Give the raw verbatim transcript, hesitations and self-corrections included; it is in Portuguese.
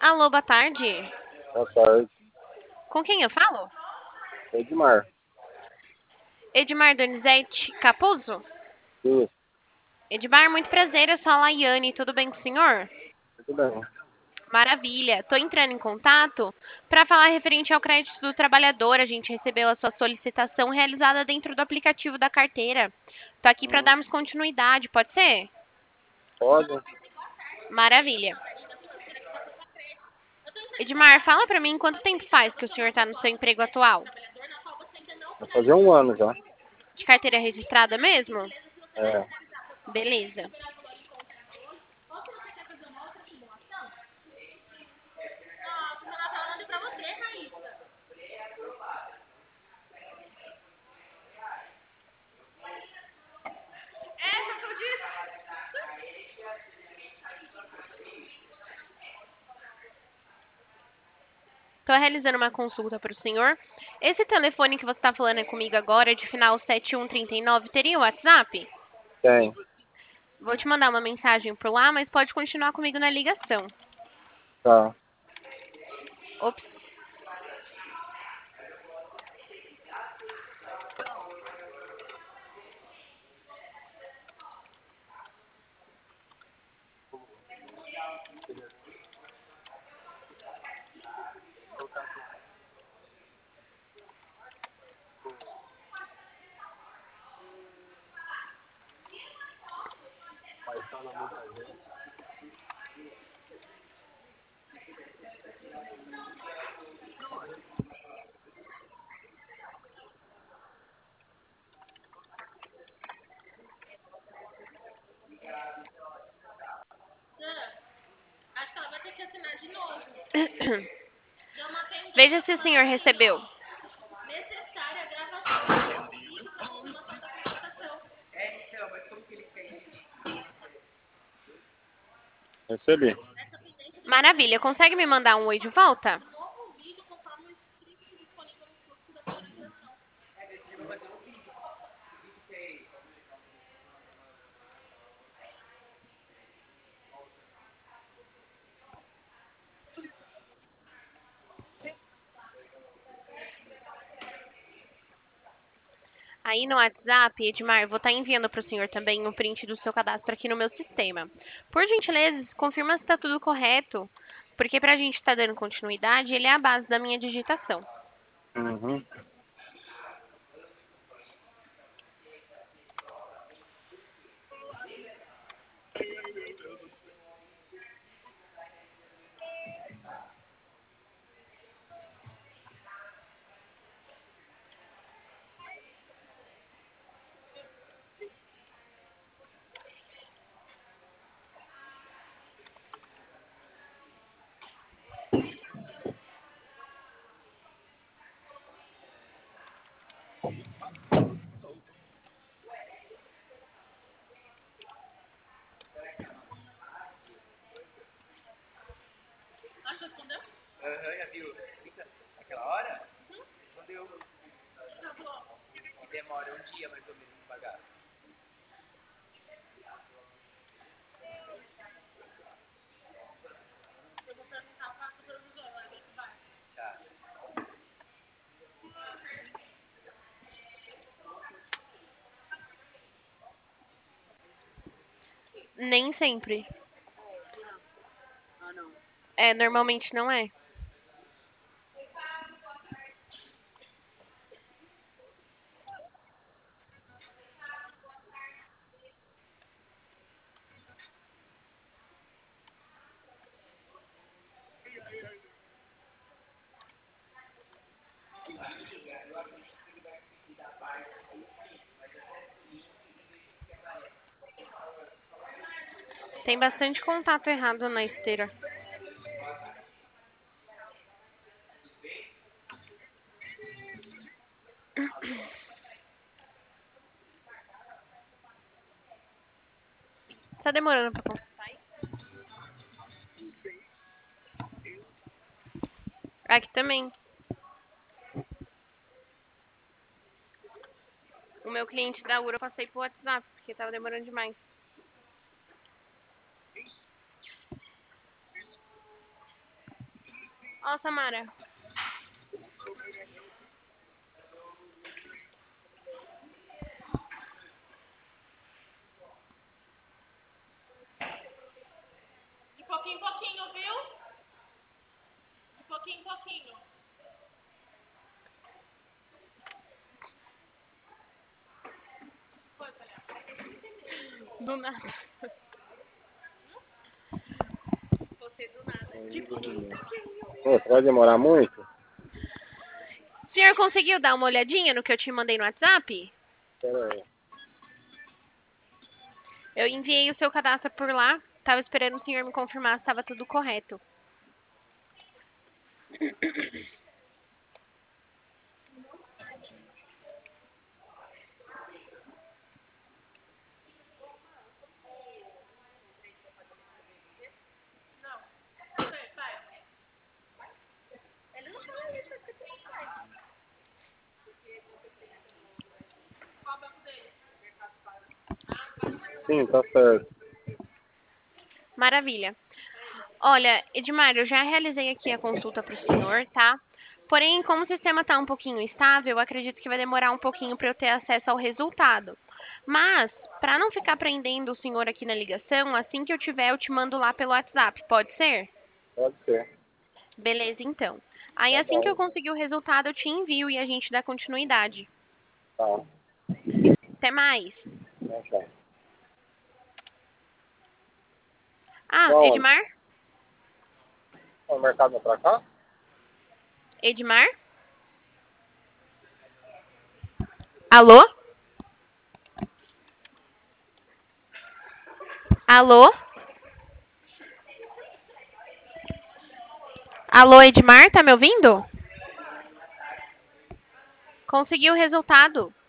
Alô, boa tarde. Boa tarde. Com quem eu falo? Edmar. Edmar Donizete Capuzzo? Isso, Edmar, muito prazer, eu sou a Laiane, tudo bem com o senhor? tudo bem. Maravilha. Estou entrando em contato para falar referente ao crédito do trabalhador. A gente recebeu a sua solicitação realizada dentro do aplicativo da carteira. Estou aqui para Hum, darmos continuidade, pode ser? pode? Maravilha. Edmar, fala para mim quanto tempo faz que o senhor está no seu emprego atual? Vai fazer um ano já. De carteira registrada mesmo? É. Beleza. Estou realizando uma consulta para o senhor. Esse telefone que você está falando é comigo agora, de final sete um três nove, teria o WhatsApp? Tem. Vou te mandar uma mensagem por lá, mas pode continuar comigo na ligação. Tá. Ops. Veja se o senhor recebeu. Recebi. Maravilha. Consegue me mandar um oi de volta? Aí no WhatsApp, Edmar, vou estar enviando para o senhor também um print do seu cadastro aqui no meu sistema. Por gentileza, confirma se está tudo correto, porque para a gente estar dando continuidade, ele é a base da minha digitação. Uhum. Aham, já viu? Aquela hora? Respondeu. E demora um dia mais ou menos pra pagar. Tá. Nem sempre. É, normalmente não é. Tem bastante contato errado na esteira. Tá demorando pra consultar aí? Aqui também. O meu cliente da Ura eu passei pro WhatsApp, porque tava demorando demais. Ó, Samara. De pouquinho em pouquinho, viu? De pouquinho em pouquinho. Foi, Palhaço. Do nada. Você do nada. De pouquinho em pouquinho. Pô, vai demorar muito? O senhor conseguiu dar uma olhadinha no que eu te mandei no WhatsApp? Pera aí. Eu enviei o seu cadastro por lá. Tava esperando o senhor me confirmar se estava tudo correto. Você, vai. Ele não fala isso, você tem que faz. Qual o banco dele? Sim, tá certo. Maravilha. Olha, Edmar, eu já realizei aqui a consulta para o senhor, tá? Porém, como o sistema está um pouquinho instável, eu acredito que vai demorar um pouquinho para eu ter acesso ao resultado. Mas, para não ficar prendendo o senhor aqui na ligação, assim que eu tiver, eu te mando lá pelo WhatsApp, pode ser? Pode ser. Beleza, então. Aí, Tá assim que eu bom. conseguir o resultado, eu te envio e a gente dá continuidade. Tá. Até mais. Então tá. Ah, Bom, Edmar? o mercado vai pra cá? Edmar? Alô? Alô? Alô, Edmar, tá me ouvindo? Consegui o resultado.